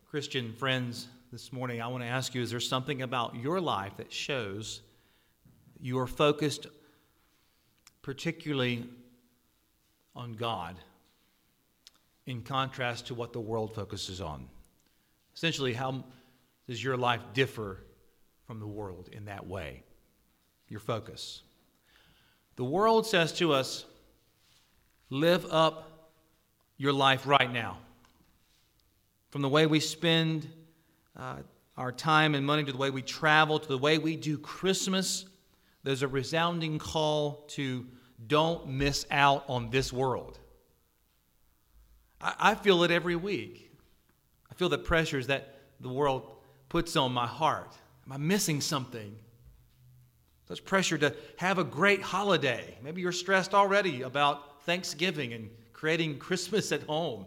Christian friends, this morning I want to ask you, is there something about your life that shows you are focused particularly on God in contrast to what the world focuses on? Essentially, how does your life differ from the world in that way? Your focus. The world says to us, live up your life right now. From the way we spend our time and money to the way we travel to the way we do Christmas, there's a resounding call to don't miss out on this world. I feel it every week. I feel the pressures that the world puts on my heart. Am I missing something? There's pressure to have a great holiday. Maybe you're stressed already about Thanksgiving and creating Christmas at home.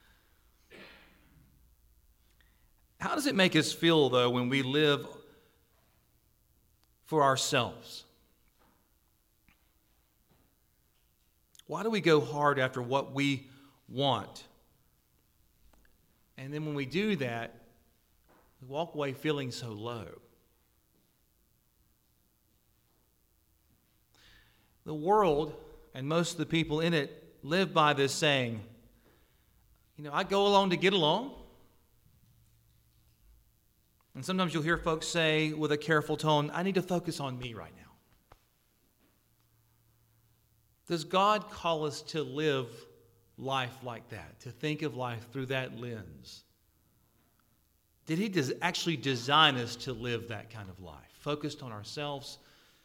How does it make us feel, though, when we live for ourselves? Why do we go hard after what we want? And then when we do that, we walk away feeling so low. The world, and most of the people in it, live by this saying, I go along to get along. And sometimes you'll hear folks say with a careful tone, I need to focus on me right now. Does God call us to live life like that, to think of life through that lens? Did He actually design us to live that kind of life, focused on ourselves,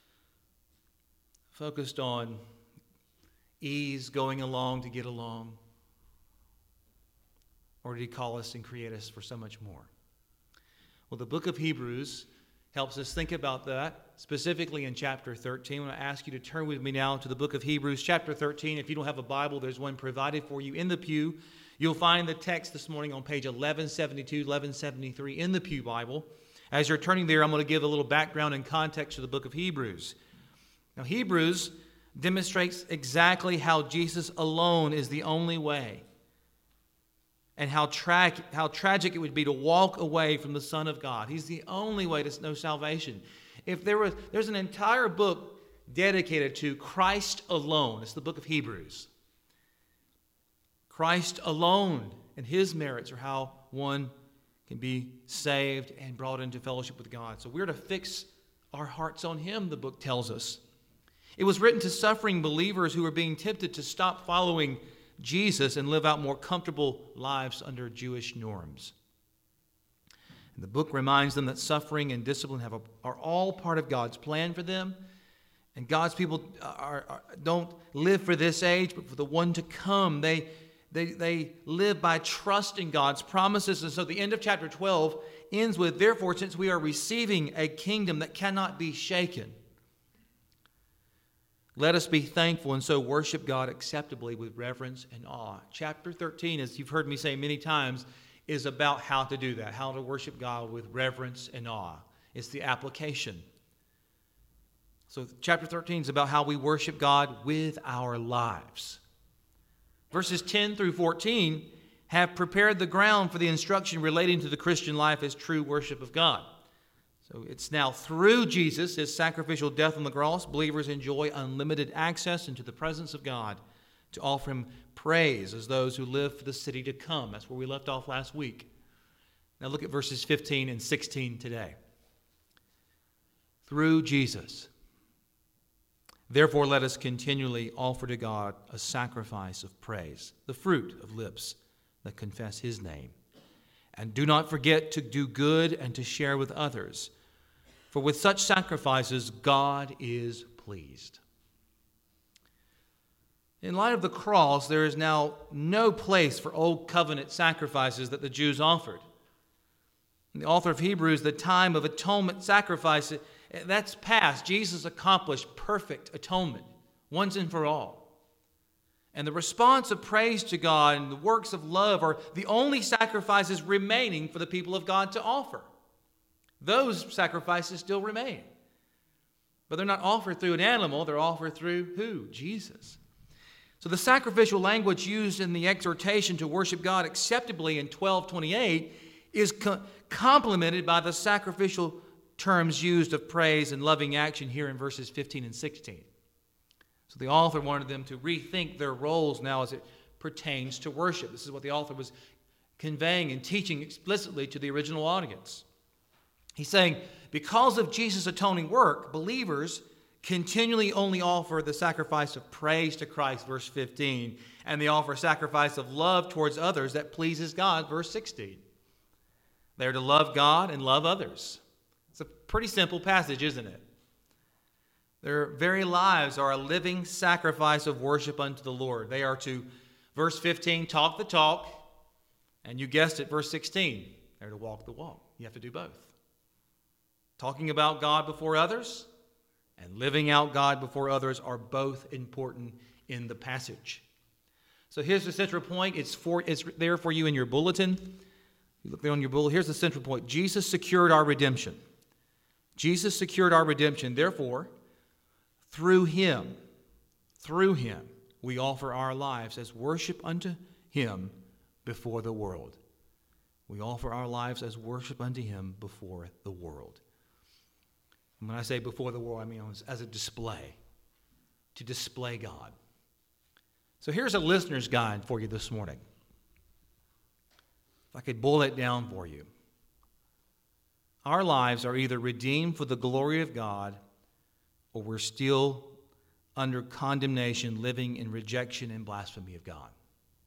focused on ease, going along to get along? Or did He call us and create us for so much more? Well, the book of Hebrews helps us think about that, specifically in chapter 13. I want to ask you to turn with me now to the book of Hebrews, chapter 13. If you don't have a Bible, there's one provided for you in the pew. You'll find the text this morning on page 1172, 1173 in the Pew Bible. As you're turning there, I'm going to give a little background and context to the book of Hebrews. Now, Hebrews demonstrates exactly how Jesus alone is the only way, and how tragic it would be to walk away from the Son of God. He's the only way to know salvation. If there's an entire book dedicated to Christ alone. It's the book of Hebrews. Christ alone and His merits are how one can be saved and brought into fellowship with God. So we're to fix our hearts on Him, the book tells us. It was written to suffering believers who were being tempted to stop following Jesus and live out more comfortable lives under Jewish norms. And the book reminds them that suffering and discipline are all part of God's plan for them. And God's people don't live for this age, but for the one to come. They live by trusting God's promises. And so the end of chapter 12 ends with, therefore, since we are receiving a kingdom that cannot be shaken, let us be thankful and so worship God acceptably with reverence and awe. Chapter 13, as you've heard me say many times, is about how to do that, how to worship God with reverence and awe. It's the application. So chapter 13 is about how we worship God with our lives. Verses 10 through 14 have prepared the ground for the instruction relating to the Christian life as true worship of God. So it's now through Jesus, His sacrificial death on the cross, believers enjoy unlimited access into the presence of God to offer Him praise as those who live for the city to come. That's where we left off last week. Now look at verses 15 and 16 today. Through Jesus, therefore let us continually offer to God a sacrifice of praise, the fruit of lips that confess His name. And do not forget to do good and to share with others. For with such sacrifices, God is pleased. In light of the cross, there is now no place for old covenant sacrifices that the Jews offered. And the author of Hebrews, the time of atonement sacrifice, that's past. Jesus accomplished perfect atonement, once and for all. And the response of praise to God and the works of love are the only sacrifices remaining for the people of God to offer. Those sacrifices still remain. But they're not offered through an animal, they're offered through who? Jesus. So the sacrificial language used in the exhortation to worship God acceptably in 12:28 is complemented by the sacrificial terms used of praise and loving action here in verses 15 and 16. So the author wanted them to rethink their roles now as it pertains to worship. This is what the author was conveying and teaching explicitly to the original audience. He's saying, because of Jesus' atoning work, believers continually only offer the sacrifice of praise to Christ, verse 15, and they offer a sacrifice of love towards others that pleases God, verse 16. They're to love God and love others. It's a pretty simple passage, isn't it? Their very lives are a living sacrifice of worship unto the Lord. They are to, verse 15, talk the talk, and you guessed it, verse 16, they're to walk the walk. You have to do both. Talking about God before others and living out God before others are both important in the passage. So here's the central point. It's there for you in your bulletin. You look there on your bulletin. Here's the central point. Jesus secured our redemption. Jesus secured our redemption. Therefore, through Him, we offer our lives as worship unto Him before the world. We offer our lives as worship unto Him before the world. And when I say before the world, I mean as a display, to display God. So here's a listener's guide for you this morning. If I could boil it down for you. Our lives are either redeemed for the glory of God, or we're still under condemnation, living in rejection and blasphemy of God.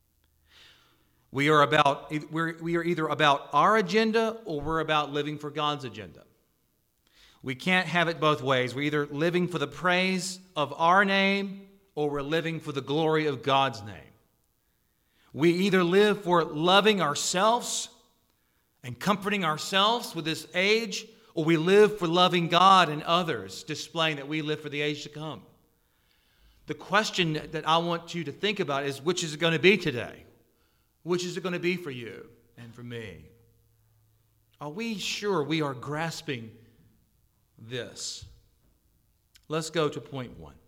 We are either about our agenda, or we're about living for God's agenda. We can't have it both ways. We're either living for the praise of our name, or we're living for the glory of God's name. We either live for loving ourselves and comforting ourselves with this age, or we live for loving God and others, displaying that we live for the age to come. The question that I want you to think about is, which is it going to be today? Which is it going to be for you and for me? Are we sure we are grasping this? Let's go to point 1.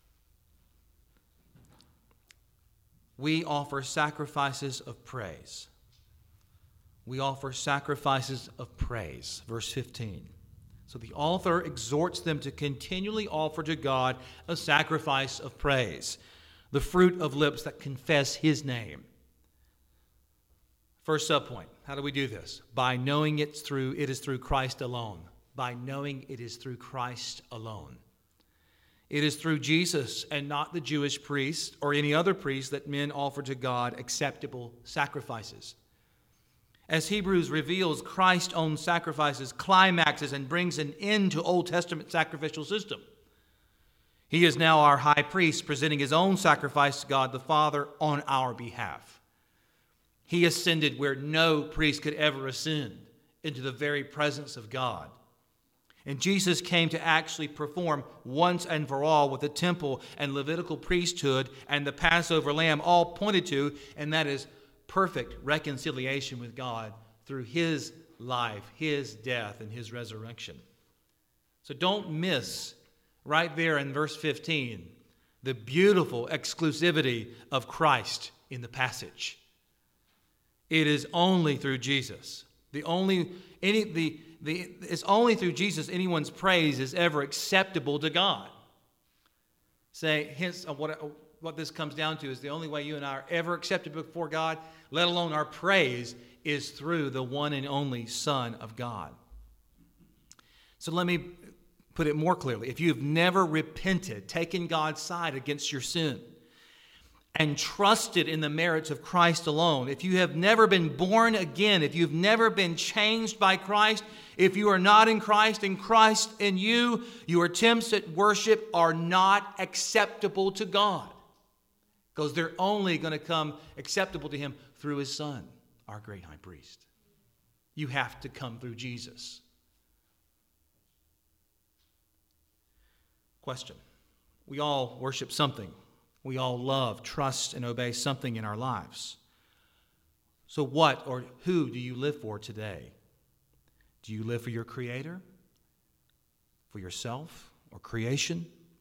We offer sacrifices of praise. We offer sacrifices of praise. Verse 15. So the author exhorts them to continually offer to God a sacrifice of praise, the fruit of lips that confess His name. First subpoint, how do we do this? By knowing it is through Christ alone. By knowing it is through Christ alone. It is through Jesus and not the Jewish priest or any other priest that men offer to God acceptable sacrifices. As Hebrews reveals, Christ's own sacrifices climaxes and brings an end to Old Testament sacrificial system. He is now our high priest, presenting His own sacrifice to God the Father on our behalf. He ascended where no priest could ever ascend, into the very presence of God. And Jesus came to actually perform once and for all what the temple and Levitical priesthood and the Passover lamb all pointed to, and that is perfect reconciliation with God through His life, His death, and His resurrection. So don't miss right there in verse 15 the beautiful exclusivity of Christ in the passage. It is only through Jesus. It's only through Jesus anyone's praise is ever acceptable to God. Hence, what this comes down to is the only way you and I are ever accepted before God, let alone our praise, is through the one and only Son of God. So let me put it more clearly. If you've never repented, taken God's side against your sin, and trusted in the merits of Christ alone, if you have never been born again, if you've never been changed by Christ, if you are not in Christ and Christ in you, your attempts at worship are not acceptable to God, because they're only going to come acceptable to Him through His Son, our great high priest. You have to come through Jesus. Question. We all worship something. We all love, trust, and obey something in our lives. So what or who do you live for today? Do you live for your Creator? For yourself or creation?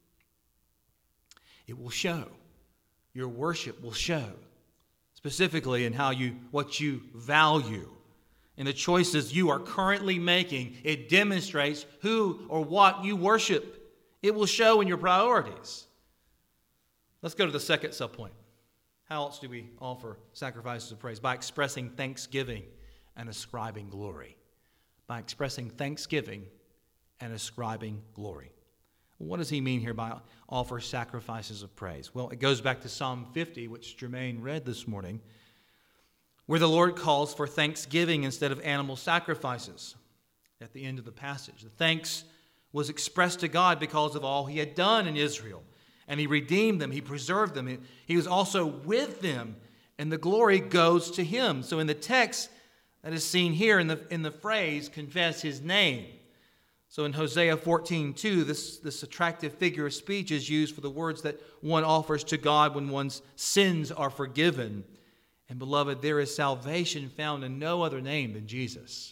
It will show. Your worship will show. Specifically in what you value in the choices you are currently making. It demonstrates who or what you worship. It will show in your priorities. Let's go to the second subpoint. How else do we offer sacrifices of praise? By expressing thanksgiving and ascribing glory. By expressing thanksgiving and ascribing glory. What does he mean here by offer sacrifices of praise? Well, it goes back to Psalm 50, which Jermaine read this morning, where the Lord calls for thanksgiving instead of animal sacrifices at the end of the passage. The thanks was expressed to God because of all he had done in Israel. And he redeemed them. He preserved them. He was also with them. And the glory goes to him. So in the text that is seen here in the phrase, confess his name. So in Hosea 14:2, this attractive figure of speech is used for the words that one offers to God when one's sins are forgiven. And beloved, there is salvation found in no other name than Jesus.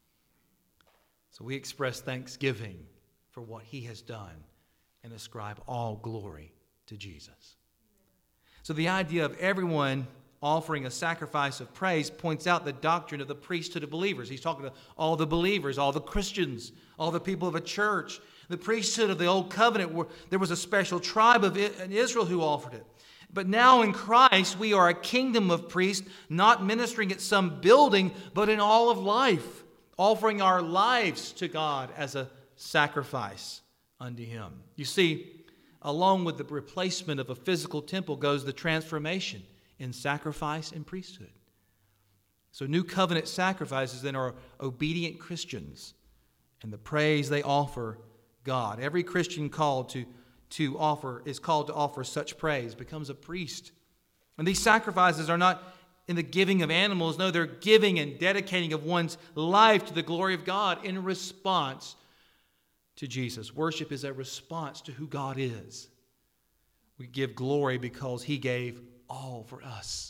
So we express thanksgiving for what he has done and ascribe all glory to Jesus. So the idea of everyone offering a sacrifice of praise points out the doctrine of the priesthood of believers. He's talking to all the believers, all the Christians, all the people of a church. The priesthood of the Old Covenant, there was a special tribe in Israel who offered it. But now in Christ, we are a kingdom of priests, not ministering at some building, but in all of life, offering our lives to God as a sacrifice unto him. You see, along with the replacement of a physical temple goes the transformation in sacrifice and priesthood. So new covenant sacrifices then are obedient Christians and the praise they offer God. Every Christian called to offer such praise becomes a priest. And these sacrifices are not in the giving of animals. No, they're giving and dedicating of one's life to the glory of God in response to Jesus. Worship is a response to who God is. We give glory because he gave all for us.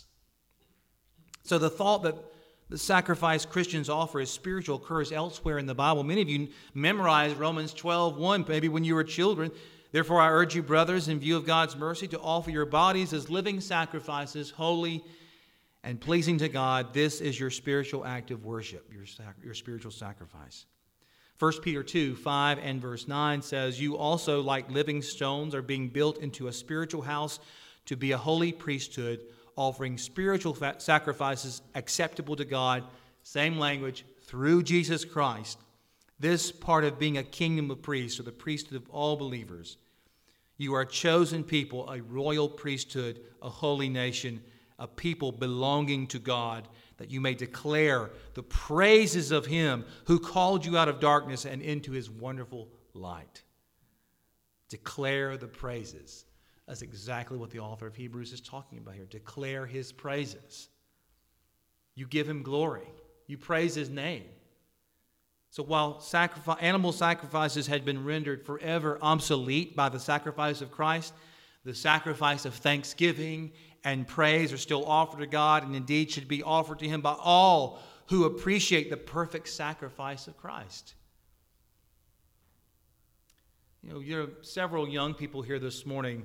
So the thought that the sacrifice Christians offer is spiritual occurs elsewhere in the Bible. Many of you memorized Romans 12:1, maybe when you were children. Therefore, I urge you, brothers, in view of God's mercy, to offer your bodies as living sacrifices, holy and pleasing to God. This is your spiritual act of worship, your spiritual sacrifice. 1 Peter 2:5 and verse 9 says, you also, like living stones, are being built into a spiritual house to be a holy priesthood, offering spiritual sacrifices acceptable to God. Same language, through Jesus Christ. This part of being a kingdom of priests, or the priesthood of all believers. You are a chosen people, a royal priesthood, a holy nation, a people belonging to God, that you may declare the praises of him who called you out of darkness and into his wonderful light. Declare the praises. That's exactly what the author of Hebrews is talking about here. Declare his praises. You give him glory. You praise his name. So while animal sacrifices had been rendered forever obsolete by the sacrifice of Christ, the sacrifice of thanksgiving and praise are still offered to God, and indeed should be offered to him by all who appreciate the perfect sacrifice of Christ. There are several young people here this morning.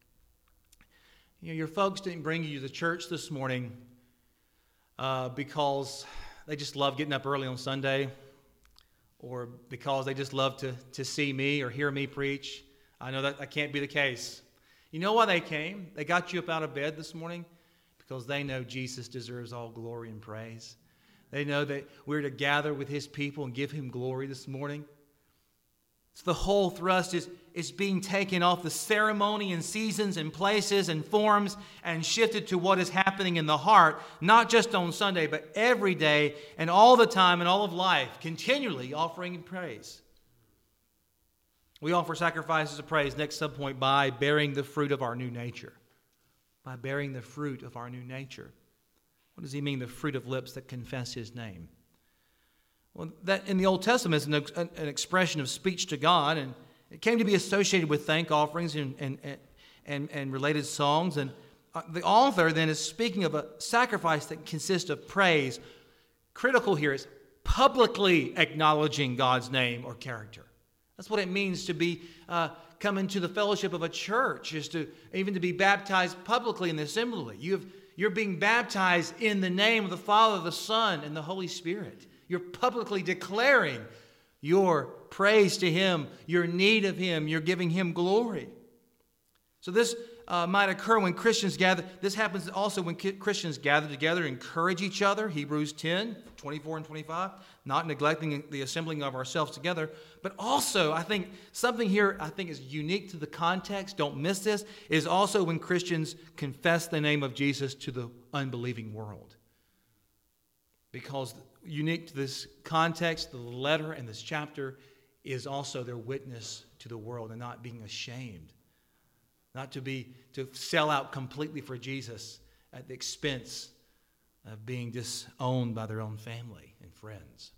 Your folks didn't bring you to church this morning because they just love getting up early on Sunday, or because they just love to see me or hear me preach. I know that can't be the case. You know why they came? They got you up out of bed this morning because they know Jesus deserves all glory and praise. They know that we're to gather with his people and give him glory this morning. So the whole thrust is being taken off the ceremony and seasons and places and forms and shifted to what is happening in the heart, not just on Sunday, but every day and all the time and all of life, continually offering praise. We offer sacrifices of praise, next subpoint, by bearing the fruit of our new nature. By bearing the fruit of our new nature. What does he mean, the fruit of lips that confess his name? Well, that in the Old Testament is an expression of speech to God, and it came to be associated with thank offerings and related songs. And the author then is speaking of a sacrifice that consists of praise. Critical here is publicly acknowledging God's name or character. That's what it means to be come into the fellowship of a church, is to even to be baptized publicly in the assembly. You're being baptized in the name of the Father, the Son, and the Holy Spirit. You're publicly declaring your praise to Him, your need of Him. You're giving Him glory. So this might occur when Christians gather. This happens also when Christians gather together, encourage each other. Hebrews 10, 24 and 25. Not neglecting the assembling of ourselves together. But also, I think something here is unique to the context. Don't miss this. Is also when Christians confess the name of Jesus to the unbelieving world. Because unique to this context, the letter and this chapter is also their witness to the world and not being ashamed. Not to sell out completely for Jesus at the expense of being disowned by their own family and friends.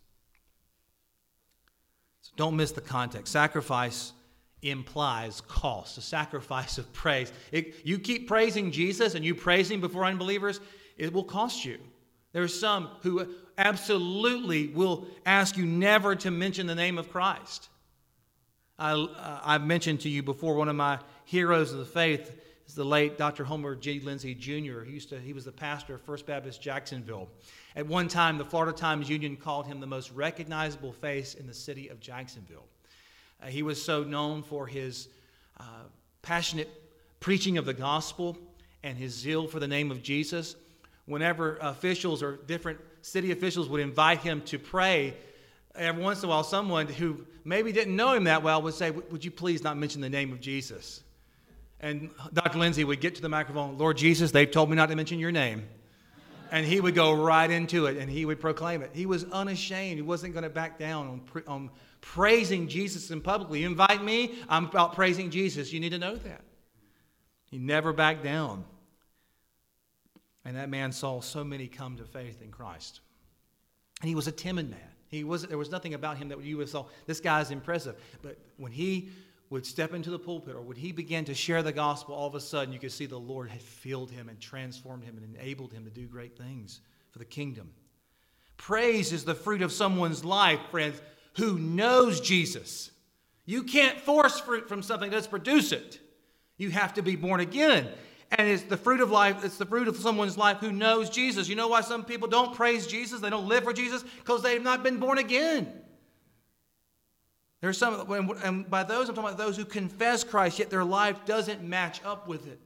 So don't miss the context. Sacrifice implies cost, a sacrifice of praise. You keep praising Jesus and you praise Him before unbelievers, it will cost you. There are some who absolutely will ask you never to mention the name of Christ. I've mentioned to you before, one of my heroes of the faith is the late Dr. Homer G. Lindsay Jr. He was the pastor of First Baptist Jacksonville. At one time, the Florida Times Union called him the most recognizable face in the city of Jacksonville. He was so known for his passionate preaching of the gospel and his zeal for the name of Jesus. Whenever officials or different city officials would invite him to pray, every once in a while someone who maybe didn't know him that well would say, "Would you please not mention the name of Jesus?" And Dr. Lindsay would get to the microphone, "Lord Jesus, they've told me not to mention your name." And he would go right into it and he would proclaim it. He was unashamed. He wasn't going to back down on praising Jesus in publicly. You invite me, I'm about praising Jesus. You need to know that. He never backed down. And that man saw so many come to faith in Christ. And he was a timid man. There was nothing about him that you would say, this guy's impressive. But when he would step into the pulpit or when he began to share the gospel, all of a sudden you could see the Lord had filled him and transformed him and enabled him to do great things for the kingdom. Praise is the fruit of someone's life, friends, who knows Jesus. You can't force fruit from something that's produce it. You have to be born again. And it's the fruit of life, it's the fruit of someone's life who knows Jesus. You know why some people don't praise Jesus? They don't live for Jesus? Because they've not been born again. There's some, and by those, I'm talking about those who confess Christ, yet their life doesn't match up with it.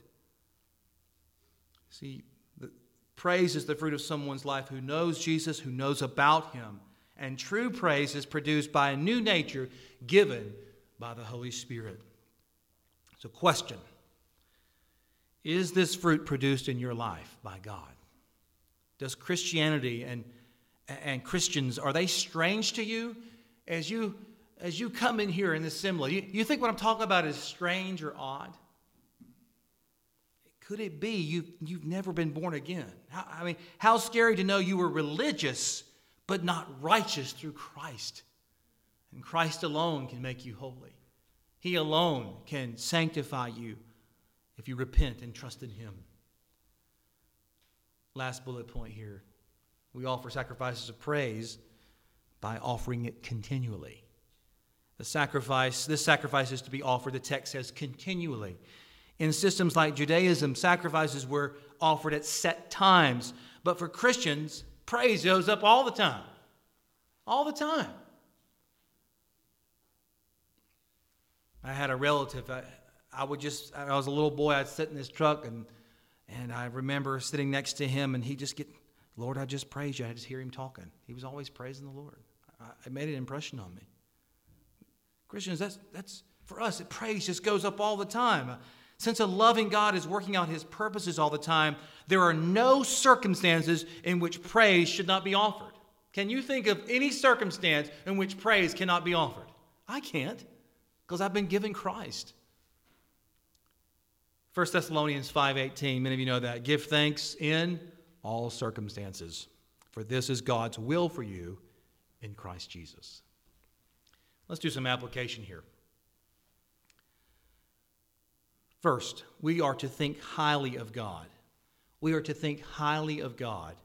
See, praise is the fruit of someone's life who knows Jesus, who knows about Him. And true praise is produced by a new nature given by the Holy Spirit. So, question. Is this fruit produced in your life by God? Does Christianity and Christians, are they strange to you? As you come in here in the assembly, you think what I'm talking about is strange or odd? Could it be you've never been born again? How scary to know you were religious but not righteous through Christ. And Christ alone can make you holy. He alone can sanctify you if you repent and trust in Him. Last bullet point here. We offer sacrifices of praise by offering it continually. This sacrifice is to be offered, the text says, continually. In systems like Judaism, sacrifices were offered at set times. But for Christians, praise goes up all the time. All the time. I had a relative, I was a little boy, I'd sit in his truck, and I remember sitting next to him, and he'd just get, "Lord, I just praise you." I just hear him talking. He was always praising the Lord. It made an impression on me. Christians, that's for us, praise just goes up all the time. Since a loving God is working out His purposes all the time, there are no circumstances in which praise should not be offered. Can you think of any circumstance in which praise cannot be offered? I can't, because I've been given Christ. 1 Thessalonians 5:18, many of you know that. "Give thanks in all circumstances, for this is God's will for you in Christ Jesus." Let's do some application here. First, we are to think highly of God. We are to think highly of God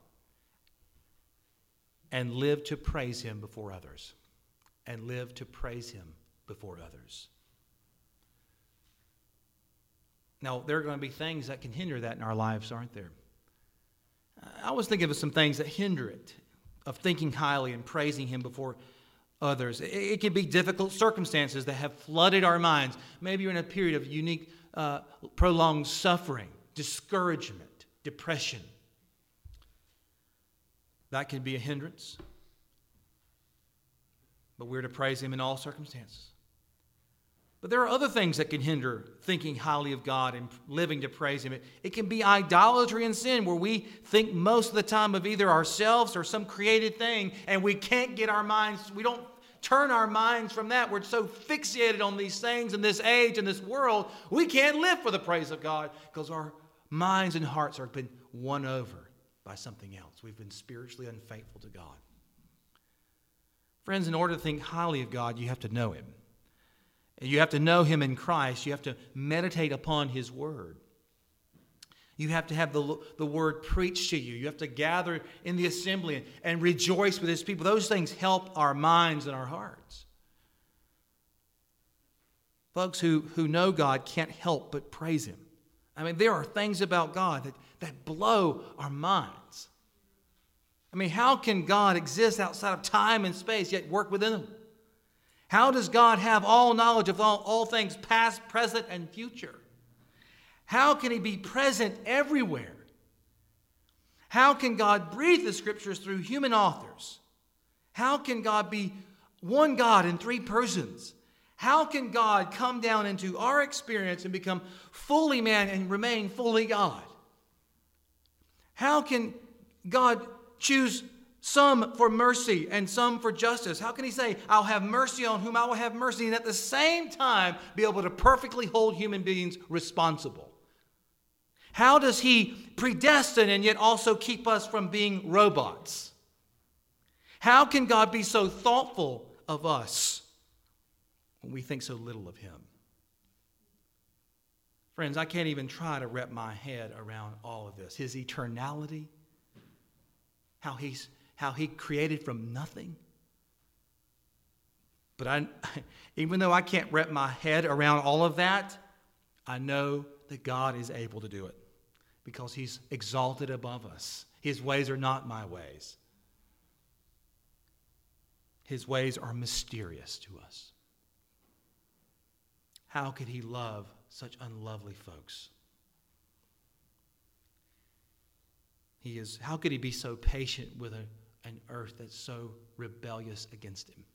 and live to praise Him before others. And live to praise Him before others. Now, there are going to be things that can hinder that in our lives, aren't there? I was thinking of some things that hinder it, of thinking highly and praising Him before others. It can be difficult circumstances that have flooded our minds. Maybe you're in a period of unique, prolonged suffering, discouragement, depression. That can be a hindrance. But we're to praise Him in all circumstances. But there are other things that can hinder thinking highly of God and living to praise Him. It can be idolatry and sin, where we think most of the time of either ourselves or some created thing, and we can't get our minds, we don't turn our minds from that. We're so fixated on these things in this age and this world, we can't live for the praise of God because our minds and hearts have been won over by something else. We've been spiritually unfaithful to God. Friends, in order to think highly of God, you have to know Him. You have to know Him in Christ. You have to meditate upon His Word. You have to have the Word preached to you. You have to gather in the assembly and rejoice with His people. Those things help our minds and our hearts. Folks who know God can't help but praise Him. I mean, there are things about God that blow our minds. I mean, how can God exist outside of time and space yet work within them? How does God have all knowledge of all things past, present, and future? How can He be present everywhere? How can God breathe the Scriptures through human authors? How can God be one God in three persons? How can God come down into our experience and become fully man and remain fully God? How can God choose some for mercy and some for justice? How can He say, I'll have mercy on whom I will have mercy, and at the same time be able to perfectly hold human beings responsible? How does He predestine and yet also keep us from being robots? How can God be so thoughtful of us when we think so little of Him? Friends, I can't even try to wrap my head around all of this. His eternality, how He created from nothing. But even though I can't wrap my head around all of that, I know that God is able to do it because He's exalted above us. His ways are not my ways. His ways are mysterious to us. How could He love such unlovely folks? How could He be so patient with an earth that's so rebellious against Him?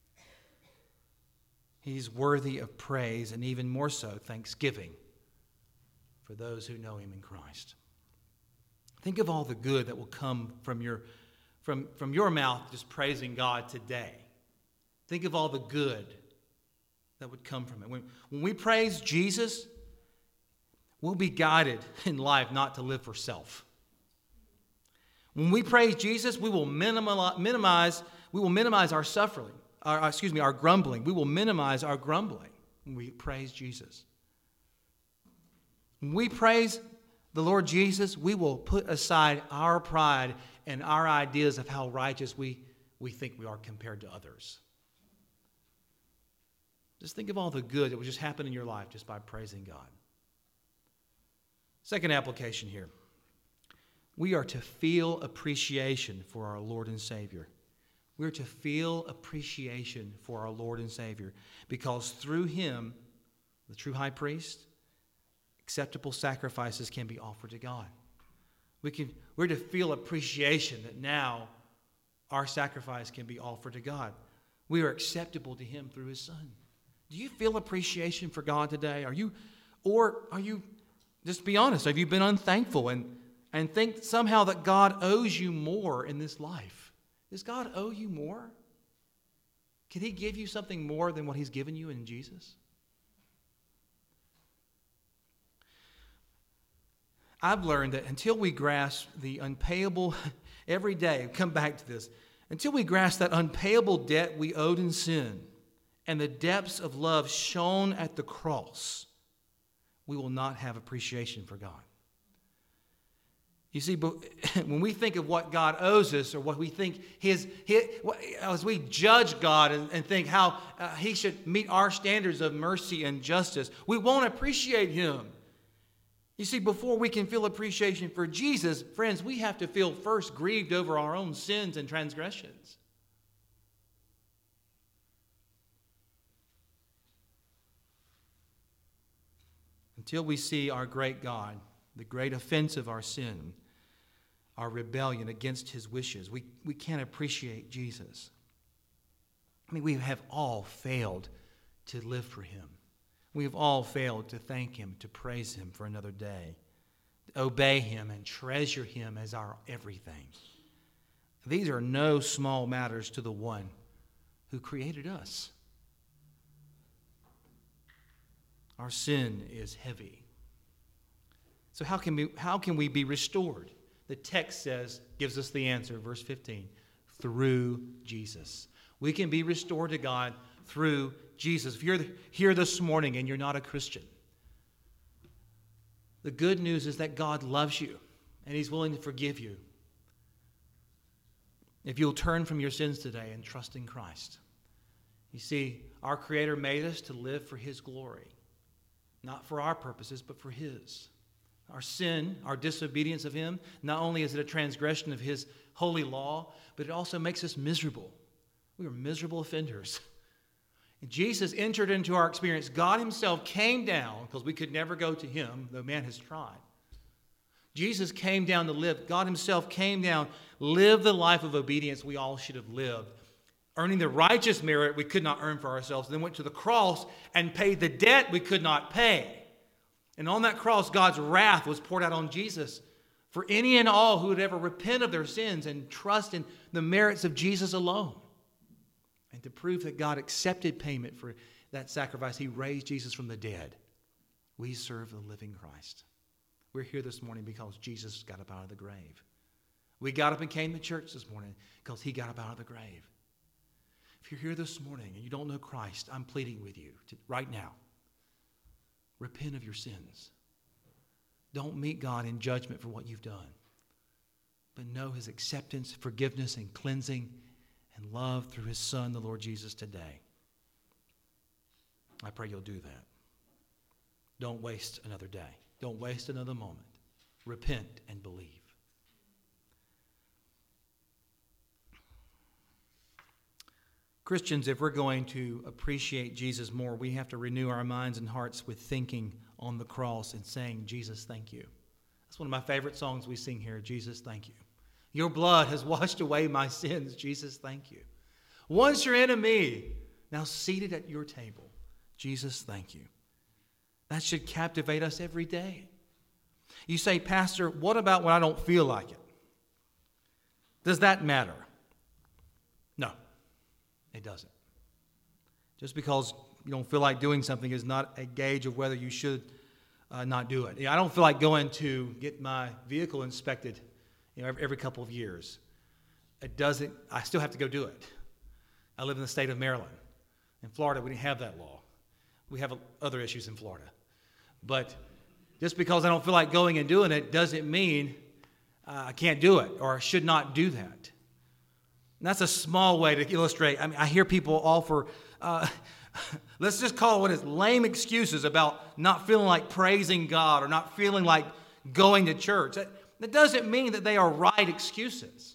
He's worthy of praise, and even more so, thanksgiving for those who know Him in Christ. Think of all the good that will come from your mouth just praising God today. Think of all the good that would come from it. When we praise Jesus, we'll be guided in life not to live for self. When we praise Jesus, we will minimize our suffering, our grumbling. We will minimize our grumbling when we praise Jesus. When we praise the Lord Jesus, we will put aside our pride and our ideas of how righteous we think we are compared to others. Just think of all the good that will just happen in your life just by praising God. Second application here. We are to feel appreciation for our Lord and Savior. We're to feel appreciation for our Lord and Savior because through Him, the true high priest, acceptable sacrifices can be offered to God. We're to feel appreciation that now our sacrifice can be offered to God. We are acceptable to Him through His Son. Do you feel appreciation for God today? Are you, just be honest, have you been unthankful and think somehow that God owes you more in this life? Does God owe you more? Can He give you something more than what He's given you in Jesus? I've learned that until we grasp the unpayable, every day, come back to this, until we grasp that unpayable debt we owed in sin and the depths of love shown at the cross, we will not have appreciation for God. You see, but when we think of what God owes us, or what we think as we judge God and think how He should meet our standards of mercy and justice, we won't appreciate Him. You see, before we can feel appreciation for Jesus, friends, we have to feel first grieved over our own sins and transgressions. Until we see our great God, the great offense of our sin, our rebellion against his wishes, we can't appreciate Jesus. I mean, we have all failed to live for him. We have all failed to thank him, to praise him for another day, to obey him and treasure him as our everything. These are no small matters to the one who created us. Our sin is heavy. So how can we be restored? The text gives us the answer, verse 15, through Jesus. We can be restored to God through Jesus. If you're here this morning and you're not a Christian, the good news is that God loves you and he's willing to forgive you if you'll turn from your sins today and trust in Christ. You see, our Creator made us to live for his glory, not for our purposes, but for his. Our sin, our disobedience of him, not only is it a transgression of his holy law, but it also makes us miserable. We are miserable offenders. And Jesus entered into our experience. God himself came down, because we could never go to him, though man has tried. Jesus came down to live. God himself came down, lived the life of obedience we all should have lived, earning the righteous merit we could not earn for ourselves, and then went to the cross and paid the debt we could not pay. And on that cross, God's wrath was poured out on Jesus for any and all who would ever repent of their sins and trust in the merits of Jesus alone. And to prove that God accepted payment for that sacrifice, he raised Jesus from the dead. We serve the living Christ. We're here this morning because Jesus got up out of the grave. We got up and came to church this morning because he got up out of the grave. If you're here this morning and you don't know Christ, I'm pleading with you right now. Repent of your sins. Don't meet God in judgment for what you've done, but know his acceptance, forgiveness, and cleansing and love through his Son, the Lord Jesus, today. I pray you'll do that. Don't waste another day. Don't waste another moment. Repent and believe. Christians, if we're going to appreciate Jesus more, we have to renew our minds and hearts with thinking on the cross and saying, Jesus, thank you. That's one of my favorite songs we sing here, Jesus, thank you. Your blood has washed away my sins. Jesus, thank you. Once your enemy, now seated at your table. Jesus, thank you. That should captivate us every day. You say, Pastor, what about when I don't feel like it? Does that matter? No, it doesn't. Just because you don't feel like doing something is not a gauge of whether you should not do it. I don't feel like going to get my vehicle inspected every couple of years. I still have to go do it. I live in the state of Maryland. In Florida, we didn't have that law. We have other issues in Florida. But just because I don't feel like going and doing it doesn't mean I can't do it or I should not do that. And that's a small way to illustrate. I mean, I hear people offer, let's just call it what is lame excuses about not feeling like praising God or not feeling like going to church. That doesn't mean that they are right excuses.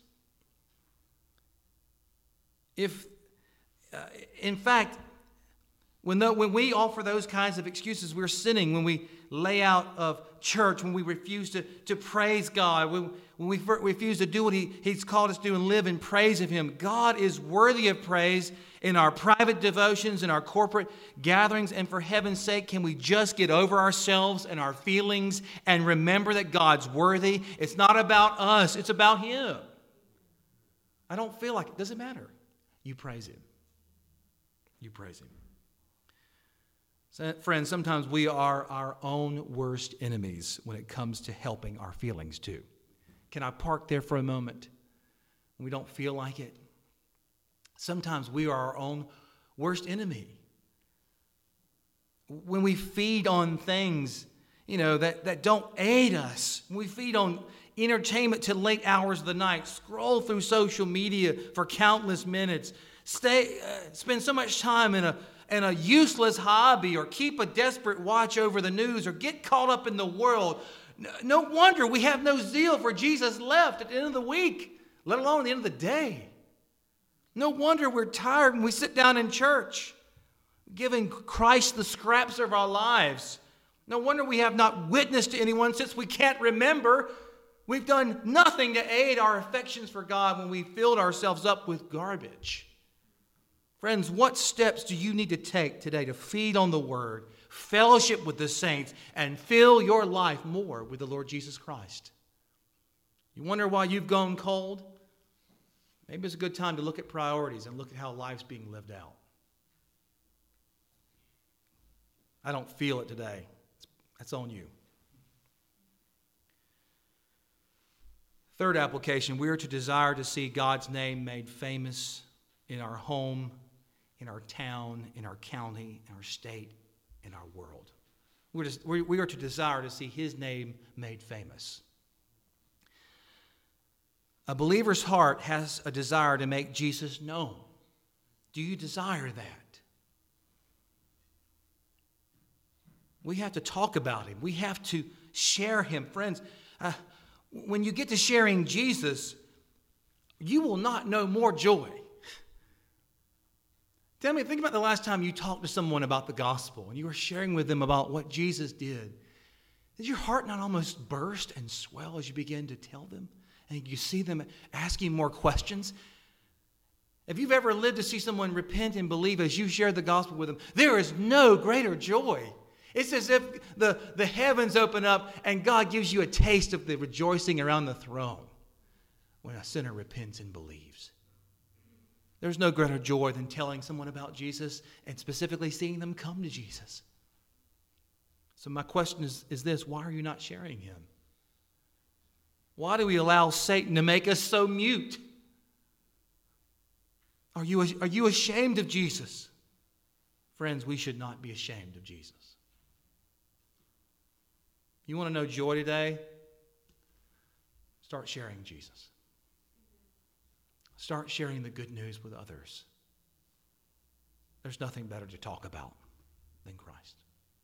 In fact, when we offer those kinds of excuses, we're sinning. When we lay out of church, when we refuse to praise God, when we refuse to do what He's called us to do and live in praise of Him, God is worthy of praise in our private devotions, in our corporate gatherings. And for heaven's sake, can we just get over ourselves and our feelings and remember that God's worthy? It's not about us. It's about Him. I don't feel like it. Doesn't matter. You praise Him. You praise Him. So, friends, sometimes we are our own worst enemies when it comes to helping our feelings too. Can I park there for a moment? We don't feel like it. Sometimes we are our own worst enemy. When we feed on things, that don't aid us, when we feed on entertainment till late hours of the night, scroll through social media for countless minutes, spend so much time in a useless hobby or keep a desperate watch over the news or get caught up in the world. No wonder we have no zeal for Jesus left at the end of the week, let alone at the end of the day. No wonder we're tired when we sit down in church, giving Christ the scraps of our lives. No wonder we have not witnessed to anyone since we can't remember. We've done nothing to aid our affections for God when we filled ourselves up with garbage. Friends, what steps do you need to take today to feed on the Word, fellowship with the saints, and fill your life more with the Lord Jesus Christ? You wonder why you've gone cold? Maybe it's a good time to look at priorities and look at how life's being lived out. I don't feel it today. That's on you. Third application, we are to desire to see God's name made famous in our home, in our town, in our county, in our state, in our world. We are to desire to see His name made famous. A believer's heart has a desire to make Jesus known. Do you desire that? We have to talk about Him. We have to share Him. Friends, when you get to sharing Jesus, you will not know more joy. Think about the last time you talked to someone about the gospel and you were sharing with them about what Jesus did. Did your heart not almost burst and swell as you begin to tell them? And you see them asking more questions? If you've ever lived to see someone repent and believe as you share the gospel with them, there is no greater joy. It's as if the heavens open up and God gives you a taste of the rejoicing around the throne when a sinner repents and believes. There's no greater joy than telling someone about Jesus and specifically seeing them come to Jesus. So my question is this: why are you not sharing Him? Why do we allow Satan to make us so mute? Are you ashamed of Jesus? Friends, we should not be ashamed of Jesus. You want to know joy today? Start sharing Jesus. Start sharing the good news with others. There's nothing better to talk about than Christ.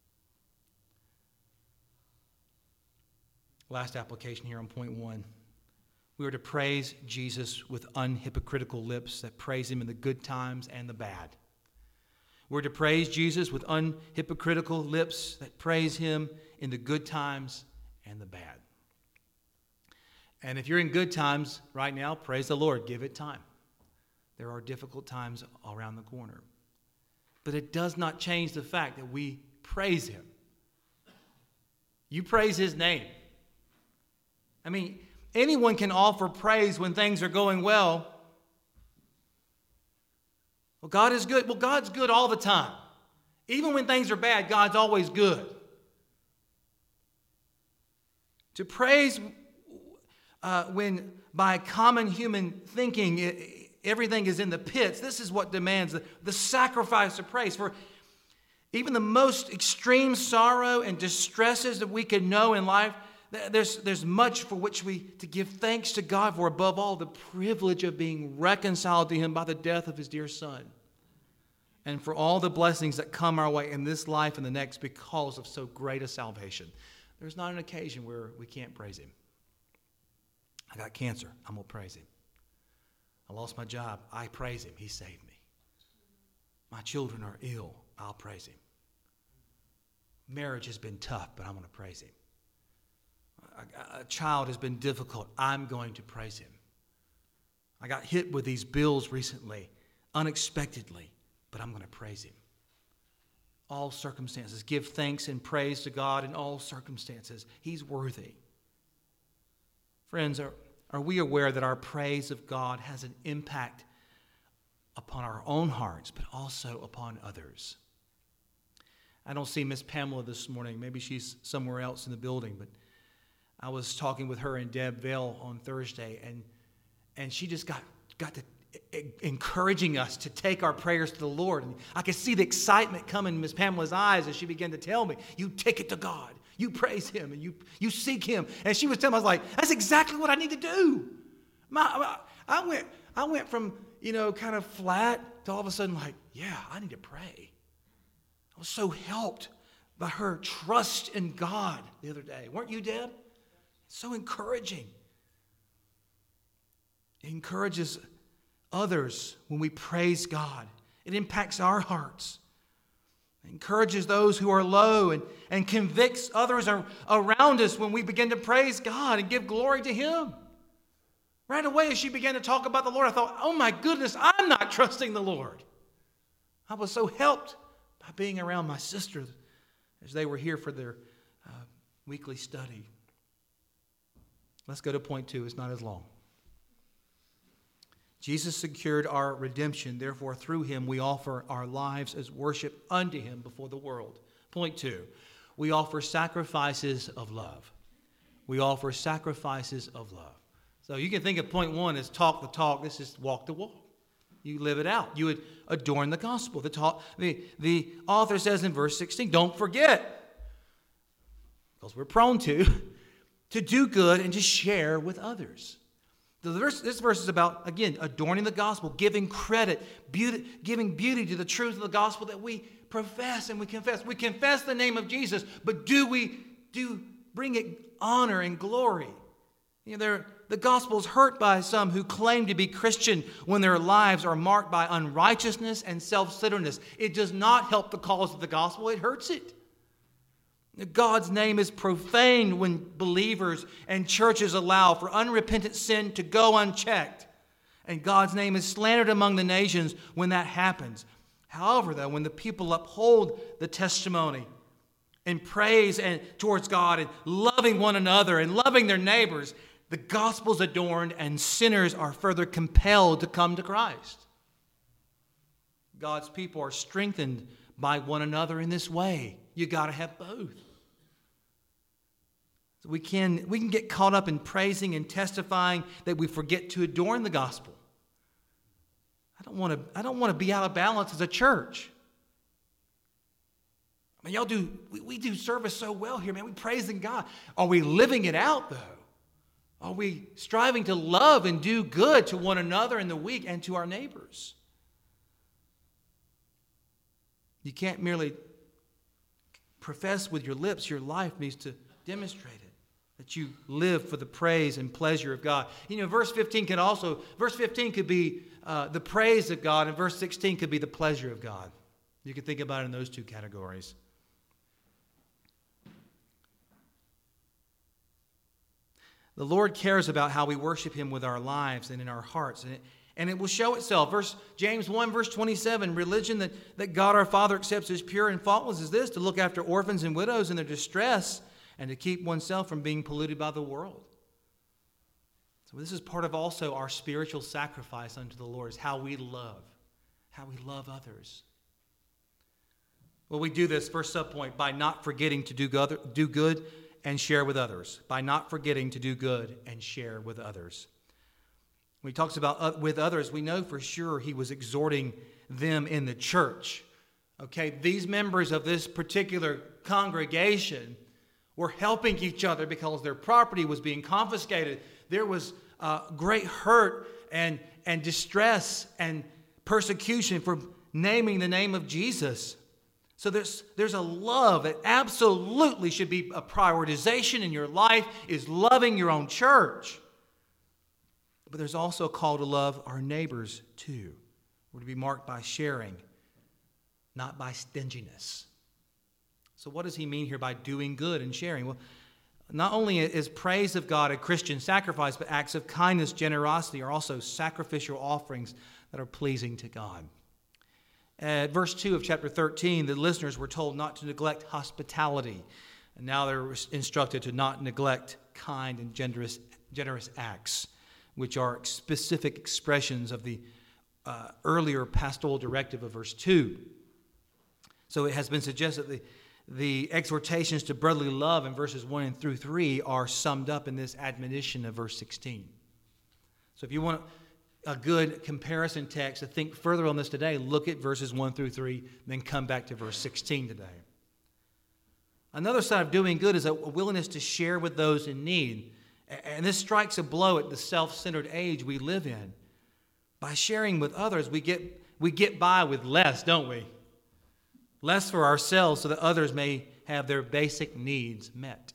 Last application here on point 1. We are to praise Jesus with unhypocritical lips that praise Him in the good times and the bad. We're to praise Jesus with unhypocritical lips that praise Him in the good times and the bad. And if you're in good times right now, praise the Lord. Give it time. There are difficult times around the corner. But it does not change the fact that we praise Him. You praise His name. I mean, anyone can offer praise when things are going well. Well, God is good. Well, God's good all the time. Even when things are bad, God's always good. To praise when by common human thinking everything is in the pits, this is what demands the sacrifice of praise. For even the most extreme sorrow and distresses that we could know in life, there's much for which we to give thanks to God for, above all the privilege of being reconciled to Him by the death of His dear Son, and for all the blessings that come our way in this life and the next because of so great a salvation. There's not an occasion where we can't praise Him. I got cancer. I'm going to praise Him. I lost my job. I praise Him. He saved me. My children are ill. I'll praise Him. Marriage has been tough, but I'm going to praise Him. A child has been difficult. I'm going to praise Him. I got hit with these bills recently, unexpectedly, but I'm going to praise Him. All circumstances. Give thanks and praise to God in all circumstances. He's worthy. Friends, are we aware that our praise of God has an impact upon our own hearts, but also upon others? I don't see Miss Pamela this morning. Maybe she's somewhere else in the building, but I was talking with her and Deb Vale on Thursday, and she just got to encouraging us to take our prayers to the Lord. And I could see the excitement come in Miss Pamela's eyes as she began to tell me, you take it to God. You praise Him and you seek Him. And she was telling me, I was like, that's exactly what I need to do. I went from, kind of flat to all of a sudden like, yeah, I need to pray. I was so helped by her trust in God the other day. Weren't you, Deb? So encouraging. It encourages others when we praise God. It impacts our hearts. It encourages those who are low and convicts others around us when we begin to praise God and give glory to Him. Right away, as she began to talk about the Lord, I thought, oh my goodness, I'm not trusting the Lord. I was so helped by being around my sisters as they were here for their weekly study. Let's go to point 2. It's not as long. Jesus secured our redemption. Therefore, through Him, we offer our lives as worship unto Him before the world. Point 2. We offer sacrifices of love. We offer sacrifices of love. So you can think of point 1 as talk the talk. This is walk the walk. You live it out. You would adorn the gospel. The author says in verse 16, don't forget, because we're prone to do good and to share with others. This verse is about, again, adorning the gospel, giving credit, giving beauty to the truth of the gospel that we profess and we confess. We confess the name of Jesus, but do bring it honor and glory? You know, the gospel is hurt by some who claim to be Christian when their lives are marked by unrighteousness and self-centeredness. It does not help the cause of the gospel. It hurts it. God's name is profaned when believers and churches allow for unrepentant sin to go unchecked. And God's name is slandered among the nations when that happens. However, though, when the people uphold the testimony and praise and towards God and loving one another and loving their neighbors, the gospel's adorned and sinners are further compelled to come to Christ. God's people are strengthened by one another in this way. You got to have both. So we can get caught up in praising and testifying that we forget to adorn the gospel. I don't want to be out of balance as a church. I mean, we do service so well here, man. We praising God. Are we living it out, though? Are we striving to love and do good to one another in the week and to our neighbors? You can't merely profess with your lips. Your life needs to demonstrate it, that you live for the praise and pleasure of God. You know, verse 15 could be the praise of God, and verse 16 could be the pleasure of God. You can think about it in those two categories. The Lord cares about how we worship Him with our lives and in our hearts. And it will show itself. James 1, verse 27, religion that God our Father accepts as pure and faultless is this, to look after orphans and widows in their distress and to keep oneself from being polluted by the world. So this is part of also our spiritual sacrifice unto the Lord, is how we love others. Well, we do this, first subpoint, by not forgetting to do good and share with others. By not forgetting to do good and share with others. When he talks about with others, we know for sure he was exhorting them in the church. Okay, these members of this particular congregation were helping each other because their property was being confiscated. There was great hurt and distress and persecution for naming the name of Jesus. So there's a love that absolutely should be a prioritization in your life, is loving your own church. But there's also a call to love our neighbors too. We're to be marked by sharing, not by stinginess. So what does he mean here by doing good and sharing? Well, not only is praise of God a Christian sacrifice, but acts of kindness, generosity are also sacrificial offerings that are pleasing to God. At verse 2 of chapter 13, the listeners were told not to neglect hospitality. And now they're instructed to not neglect kind and generous acts, which are specific expressions of the earlier pastoral directive of verse 2. So it has been suggested that the exhortations to brotherly love in verses 1 and through 3 are summed up in this admonition of verse 16. So if you want a good comparison text to think further on this today, look at verses 1 through 3, then come back to verse 16 today. Another side of doing good is a willingness to share with those in need. And this strikes a blow at the self-centered age we live in. By sharing with others, we get by with less, don't we? less for ourselves so that others may have their basic needs met.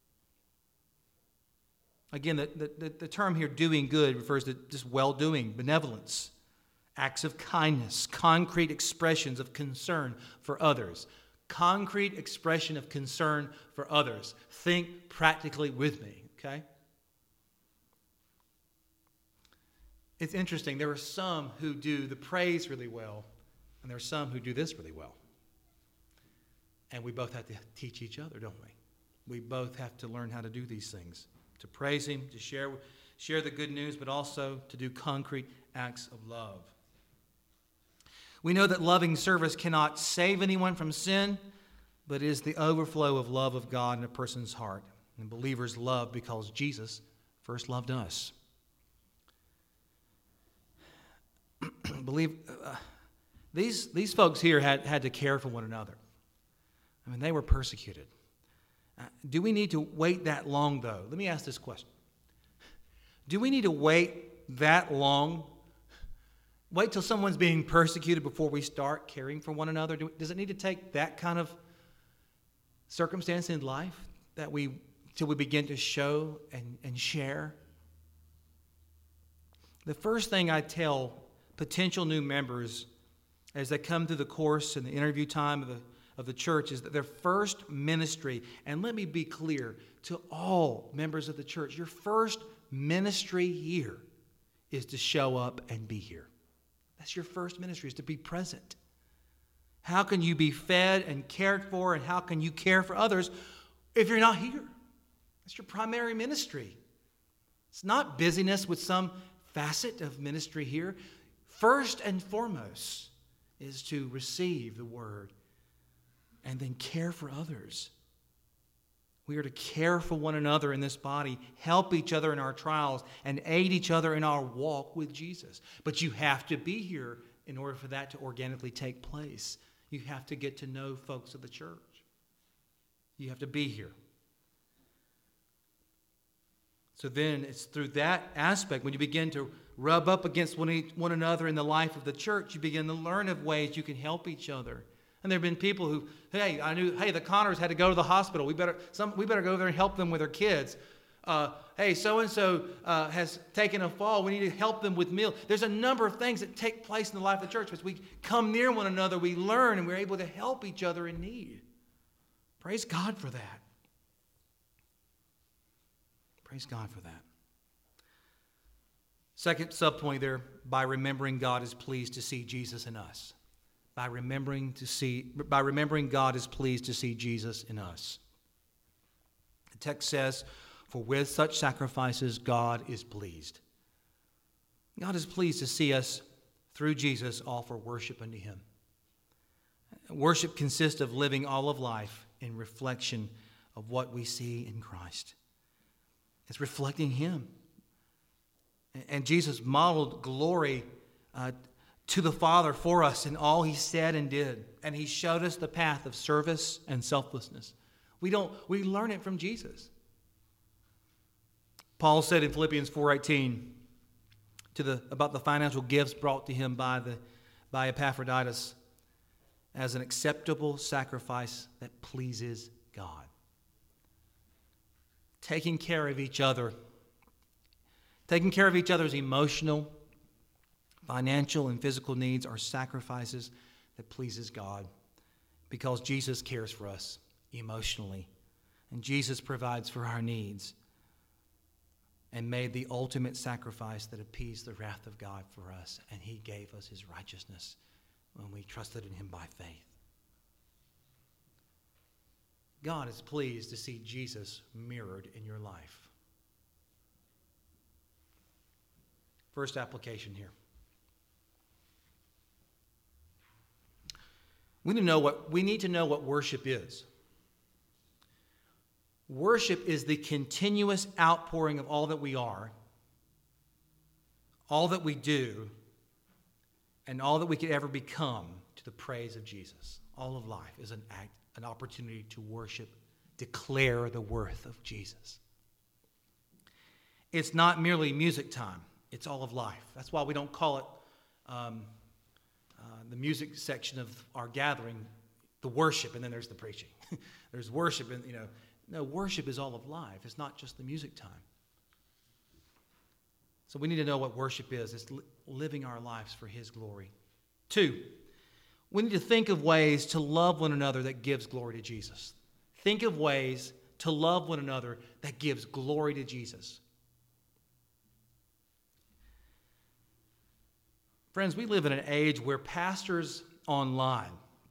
Again, the term here, doing good, refers to just well-doing, benevolence, acts of kindness, concrete expressions of concern for others. Concrete expression of concern for others. Think practically with me, okay? It's interesting. There are some who do the praise really well, and there are some who do this really well. And we both have to teach each other, don't we? We both have to learn how to do these things. To praise Him, to share the good news, but also to do concrete acts of love. We know that loving service cannot save anyone from sin, but is the overflow of love of God in a person's heart. And believers love because Jesus first loved us. These folks here had to care for one another. I mean, they were persecuted. Do we need to wait that long, though? Let me ask this question. Do we need to wait that long? Wait till someone's being persecuted before we start caring for one another? Does it need to take that kind of circumstance in life till we begin to show and share? The first thing I tell potential new members as they come through the course and the interview time of the church is that their first ministry, and let me be clear to all members of the church, your first ministry here is to show up and be here. That's your first ministry, is to be present. How can you be fed and cared for, and how can you care for others if you're not here? That's your primary ministry. It's not busyness with some facet of ministry here. First and foremost is to receive the word and then care for others. We are to care for one another in this body, help each other in our trials, and aid each other in our walk with Jesus. But you have to be here in order for that to organically take place. You have to get to know folks of the church. You have to be here. So then it's through that aspect, when you begin to rub up against one another in the life of the church, you begin to learn of ways you can help each other. And there have been people who, the Connors had to go to the hospital. We better go there and help them with their kids. So-and-so has taken a fall. We need to help them with meals. There's a number of things that take place in the life of the church. As we come near one another, we learn, and we're able to help each other in need. Praise God for that. Praise God for that. Second subpoint there, by remembering God is pleased to see Jesus in us. By remembering God is pleased to see Jesus in us. The text says, "For with such sacrifices God is pleased." God is pleased to see us, through Jesus, offer worship unto Him. Worship consists of living all of life in reflection of what we see in Christ. It's reflecting Him. And Jesus modeled glory to the Father for us in all He said and did. And He showed us the path of service and selflessness. We learn it from Jesus. Paul said in Philippians 4:18 about the financial gifts brought to him by Epaphroditus as an acceptable sacrifice that pleases God. Taking care of each other. Taking care of each other's emotional, financial, and physical needs are sacrifices that pleases God because Jesus cares for us emotionally. And Jesus provides for our needs and made the ultimate sacrifice that appeased the wrath of God for us. And He gave us His righteousness when we trusted in Him by faith. God is pleased to see Jesus mirrored in your life. First application here. We need to know what worship is. Worship is the continuous outpouring of all that we are, all that we do, and all that we could ever become to the praise of Jesus. All of life is an opportunity to worship, declare the worth of Jesus. It's not merely music time. It's all of life. That's why we don't call it the music section of our gathering the worship, and then there's the preaching. There's worship, and no, worship is all of life. It's not just the music time. So we need to know what worship is. It's living our lives for His glory. 2, we need to think of ways to love one another that gives glory to Jesus. Think of ways to love one another that gives glory to Jesus. Friends, we live in an age where pastors online,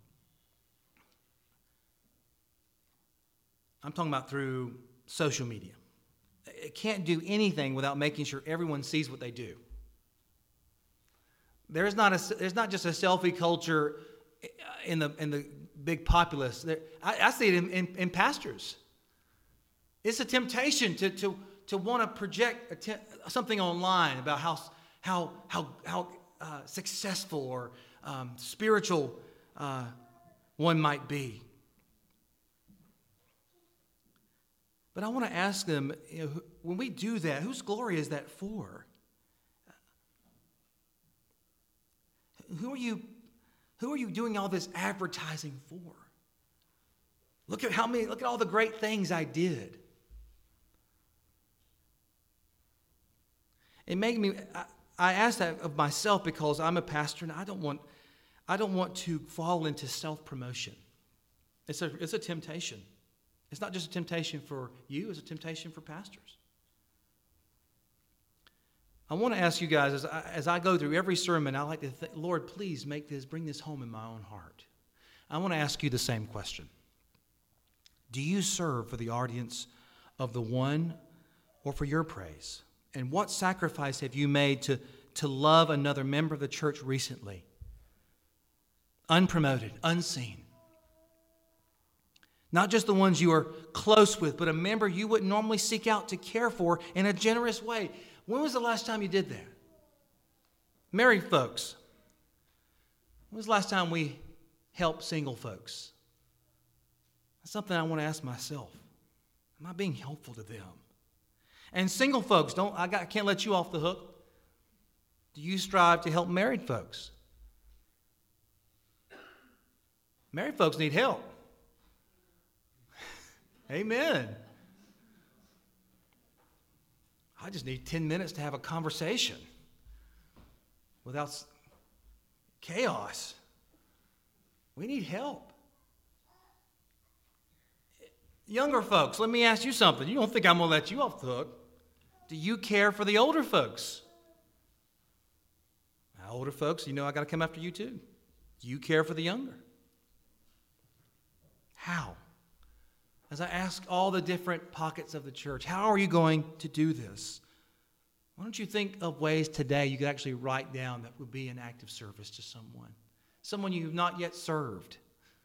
I'm talking about through social media, it can't do anything without making sure everyone sees what they do. There's not just a selfie culture in the big populace. I see it in pastors. It's a temptation to want to project something online about how successful or spiritual one might be. But I want to ask them, when we do that, whose glory is that for? Who are you doing all this advertising for? Look at all the great things I did. It made me, I ask that of myself because I'm a pastor and I don't want to fall into self-promotion. It's a temptation. It's not just a temptation for you, it's a temptation for pastors. I want to ask you guys, as I go through every sermon, I like to think, Lord, please bring this home in my own heart. I want to ask you the same question. Do you serve for the audience of the one or for your praise? And what sacrifice have you made to love another member of the church recently? Unpromoted, unseen. Not just the ones you are close with, but a member you wouldn't normally seek out to care for in a generous way. When was the last time you did that? Married folks, when was the last time we helped single folks? That's something I want to ask myself. Am I being helpful to them? And single folks, I can't let you off the hook. Do you strive to help married folks? Married folks need help. Amen. I just need 10 minutes to have a conversation without chaos. We need help. Younger folks, let me ask you something. You don't think I'm going to let you off the hook. Do you care for the older folks? Now, older folks, I got to come after you too. Do you care for the younger? How? As I ask all the different pockets of the church, how are you going to do this? Why don't you think of ways today you could actually write down that would be an act of service to someone you have not yet served?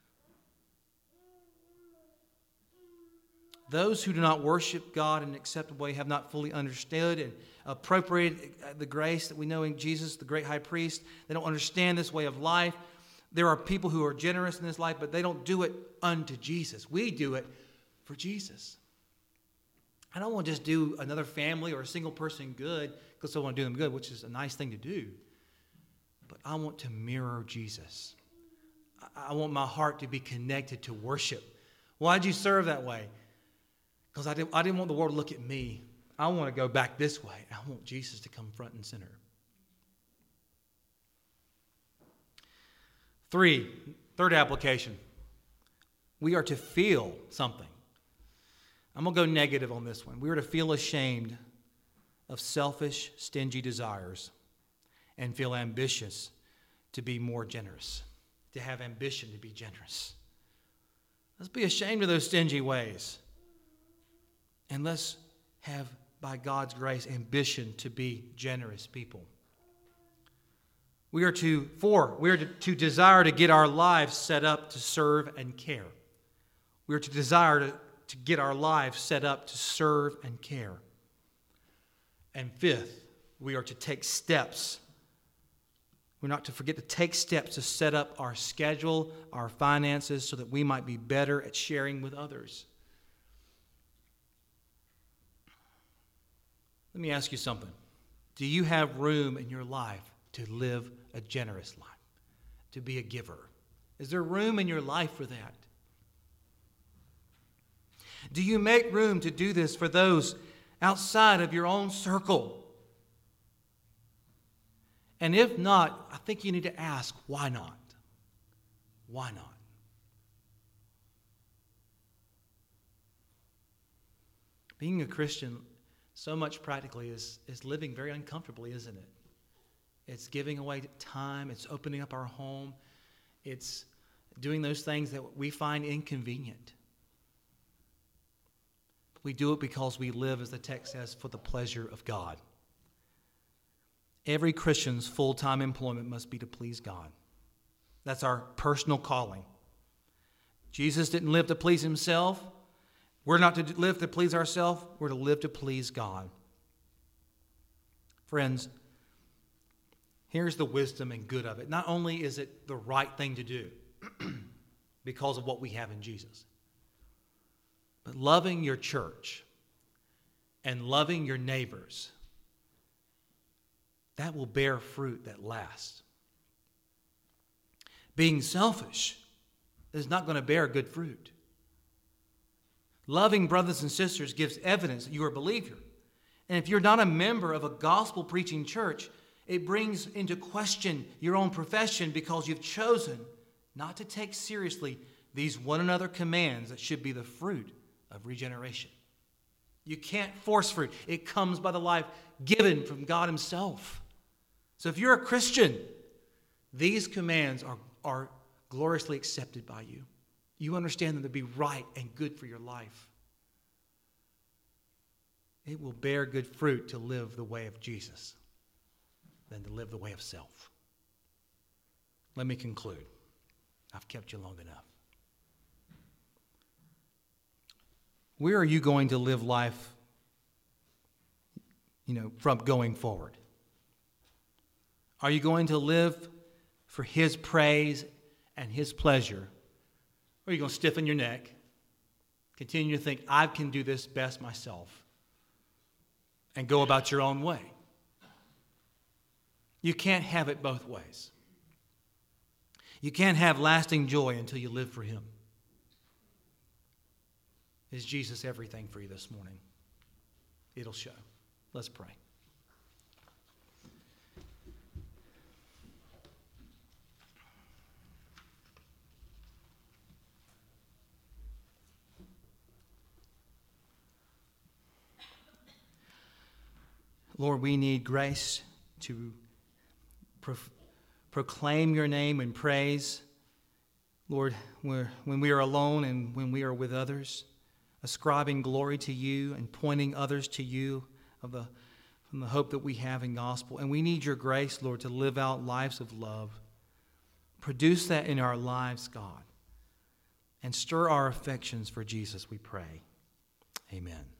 Those who do not worship God in an acceptable way have not fully understood and appropriated the grace that we know in Jesus, the great high priest. They don't understand this way of life. There are people who are generous in this life, but they don't do it unto Jesus. We do it for Jesus. I don't want to just do another family or a single person good because I want to do them good, which is a nice thing to do. But I want to mirror Jesus. I want my heart to be connected to worship. Why did you serve that way? Because I didn't want the world to look at me. I want to go back this way. I want Jesus to come front and center. 3, application. We are to feel something. I'm going to go negative on this one. We are to feel ashamed of selfish, stingy desires and feel ambitious to be more generous, to have ambition to be generous. Let's be ashamed of those stingy ways. And let's have, by God's grace, ambition to be generous people. We are to desire to get our lives set up to serve and care. We are to desire to get our lives set up to serve and care. And 5th, we are to take steps. We're not to forget to take steps to set up our schedule, our finances, so that we might be better at sharing with others. Let me ask you something. Do you have room in your life to live a generous life, to be a giver? Is there room in your life for that? Do you make room to do this for those outside of your own circle? And if not, I think you need to ask, why not? Why not? Being a Christian, so much practically, is living very uncomfortably, isn't it? It's giving away time. It's opening up our home. It's doing those things that we find inconvenient. We do it because we live, as the text says, for the pleasure of God. Every Christian's full-time employment must be to please God. That's our personal calling. Jesus didn't live to please himself. We're not to live to please ourselves. We're to live to please God. Friends, here's the wisdom and good of it. Not only is it the right thing to do because of what we have in Jesus, but loving your church and loving your neighbors, that will bear fruit that lasts. Being selfish is not going to bear good fruit. Loving brothers and sisters gives evidence that you are a believer. And if you're not a member of a gospel-preaching church, it brings into question your own profession because you've chosen not to take seriously these one another commands that should be the fruit of regeneration. You can't force fruit. It comes by the life given from God himself. So if you're a Christian, these commands are gloriously accepted by you. You understand them to be right and good for your life. It will bear good fruit to live the way of Jesus than to live the way of self. Let me conclude. I've kept you long enough. Where are you going to live life, from going forward? Are you going to live for his praise and his pleasure? Or are you going to stiffen your neck, continue to think, I can do this best myself, and go about your own way? You can't have it both ways. You can't have lasting joy until you live for him. Is Jesus everything for you this morning? It'll show. Let's pray. Lord, we need grace to proclaim your name and praise. Lord, when we are alone and when we are with others, ascribing glory to you and pointing others to you from the hope that we have in gospel. And we need your grace, Lord, to live out lives of love. Produce that in our lives, God. And stir our affections for Jesus, we pray. Amen.